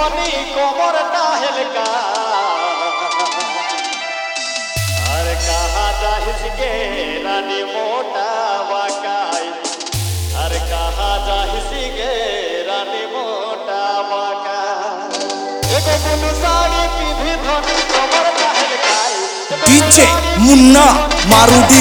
धनी कोमर हेलका अरे कहाँ जाहिस के रानी मोटा वाकाई अरे कहाँ जाहिस के रानी मोटा वाका एगो बुनु साड़ी पीधी धनी कोमर हेलकाई डीजे मुन्ना मारुति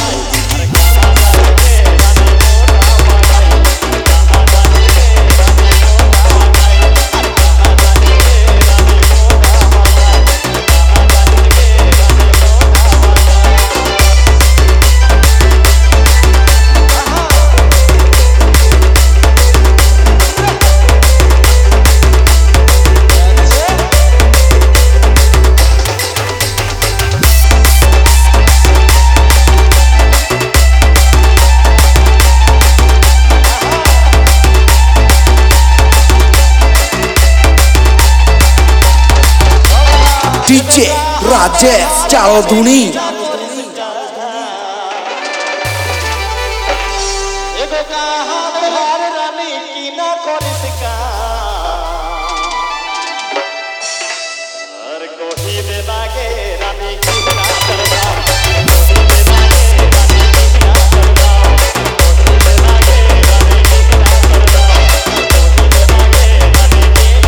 डीजे राजेश चालधुनी एगो कहाँ तोहार रानी की ना करिस का अरे कोही दे दागे रानी की ना करवा कोही दे दागे रानी की ना करवा कोही दे दागे रानी की ना करवा कोही दे दागे रानी की ना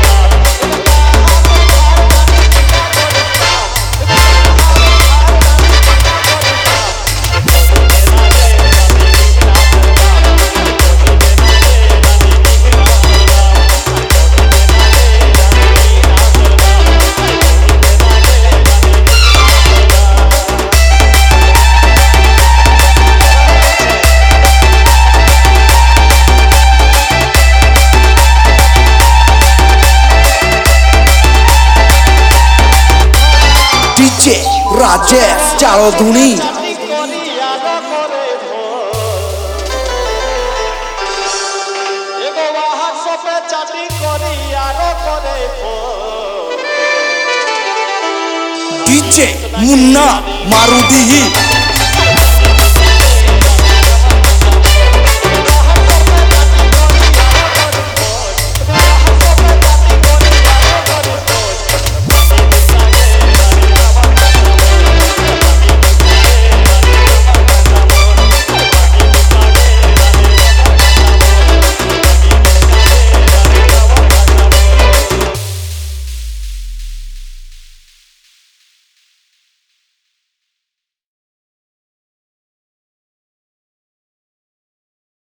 डीजे राजेश चालधुनी डीजे मुन्ना मारुति